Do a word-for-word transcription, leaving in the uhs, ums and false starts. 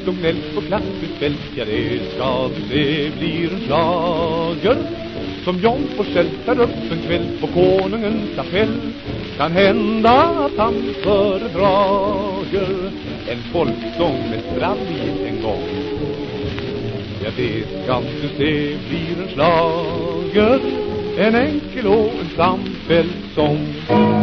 skämt och gnällt på klassutfält. Ja, det ska du se blir en slager som John Forsell tar upp en kväll på konungens appell. Kan hända att han föredrager en folksång med stralligt en gång. Ja, det ska du se blir en slager, en enkel och en samfälld sång.